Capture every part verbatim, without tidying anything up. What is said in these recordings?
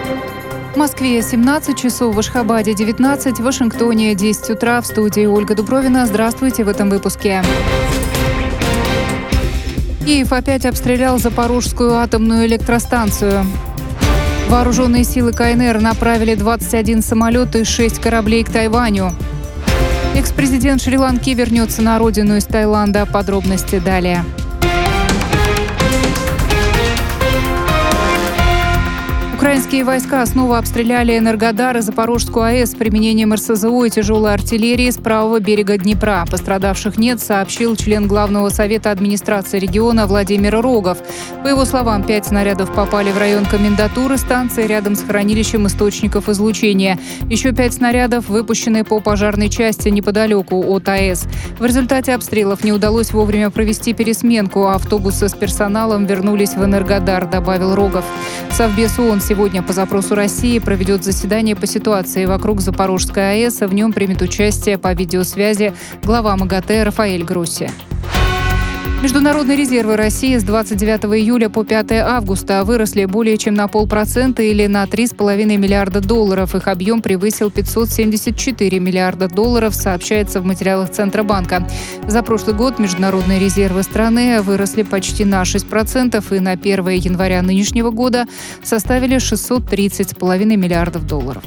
В Москве семнадцать часов, в Ашхабаде девятнадцать, в Вашингтоне десять утра. В студии Ольга Дубровина. Здравствуйте в этом выпуске. Киев опять обстрелял Запорожскую атомную электростанцию. Вооруженные силы КНР направили двадцать один самолет и шесть кораблей к Тайваню. Экс-президент Шри-Ланки вернется на родину из Таиланда. Подробности далее. Украинские войска снова обстреляли Энергодар и Запорожскую АЭС с применением эр эс зэ о и тяжелой артиллерии с правого берега Днепра. Пострадавших нет, сообщил член Главного совета администрации региона Владимир Рогов. По его словам, пять снарядов попали в район комендатуры станции рядом с хранилищем источников излучения. Еще пять снарядов выпущены по пожарной части неподалеку от АЭС. В результате обстрелов не удалось вовремя провести пересменку, а автобусы с персоналом вернулись в Энергодар, добавил Рогов. Совбез ООН сегодня по запросу России проведет заседание по ситуации вокруг Запорожской АЭС. В нем примет участие по видеосвязи глава МАГАТЭ Рафаэль Гросси. Международные резервы России с двадцать девятого июля по пятого августа выросли более чем на полпроцента или на три с половиной миллиарда долларов. Их объем превысил пятьсот семьдесят четыре миллиарда долларов, сообщается в материалах Центробанка. За прошлый год международные резервы страны выросли почти на шесть процентов и на первое января нынешнего года составили шестьсот тридцать с половиной миллиардов долларов.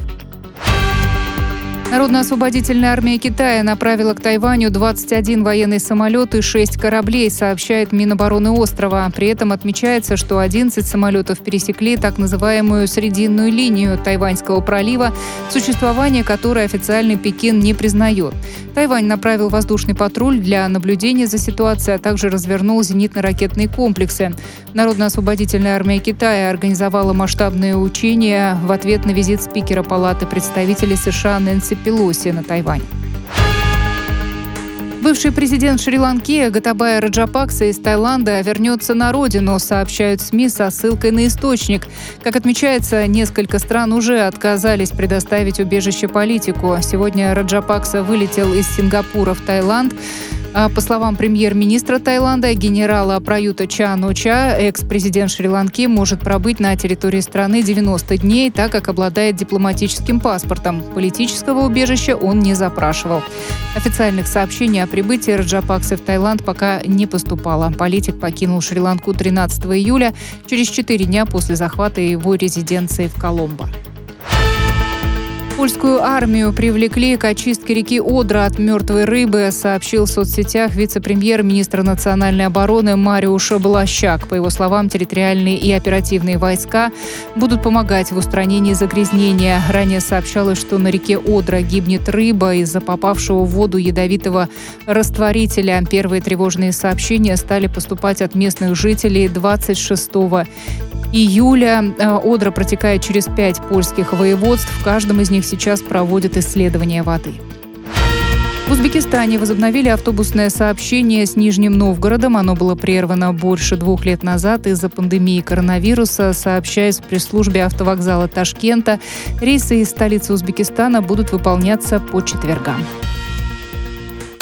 Народно-освободительная армия Китая направила к Тайваню двадцать один военный самолет и шесть кораблей, сообщает Минобороны острова. При этом отмечается, что одиннадцать самолетов пересекли так называемую срединную линию Тайваньского пролива, существование которой официальный Пекин не признает. Тайвань направил воздушный патруль для наблюдения за ситуацией, а также развернул зенитно-ракетные комплексы. Народно-освободительная армия Китая организовала масштабные учения в ответ на визит спикера Палаты представителей США Нэнси Пелоси на Тайвань. Бывший президент Шри-Ланки Готабая Раджапакса из Таиланда вернется на родину, сообщают СМИ со ссылкой на источник. Как отмечается, несколько стран уже отказались предоставить убежище политику. Сегодня Раджапакса вылетел из Сингапура в Таиланд. А по словам премьер-министра Таиланда генерала Праюта Чан-о-Ча, экс-президент Шри-Ланки может пробыть на территории страны девяносто дней, так как обладает дипломатическим паспортом. Политического убежища он не запрашивал. Официальных сообщений о прибытии Раджапаксы в Таиланд пока не поступало. Политик покинул Шри-Ланку тринадцатого июля, через четыре дня после захвата его резиденции в Коломбо. Польскую армию привлекли к очистке реки Одра от мертвой рыбы, сообщил в соцсетях вице-премьер-министр национальной обороны Мариуш Блащак. По его словам, территориальные и оперативные войска будут помогать в устранении загрязнения. Ранее сообщалось, что на реке Одра гибнет рыба из-за попавшего в воду ядовитого растворителя. Первые тревожные сообщения стали поступать от местных жителей двадцать шестого июля. Одра протекает через пять польских воеводств. В каждом из них сейчас проводят исследования воды. В Узбекистане возобновили автобусное сообщение с Нижним Новгородом. Оно было прервано больше двух лет назад из-за пандемии коронавируса, сообщает в пресс-службе автовокзала Ташкента. Рейсы из столицы Узбекистана будут выполняться по четвергам.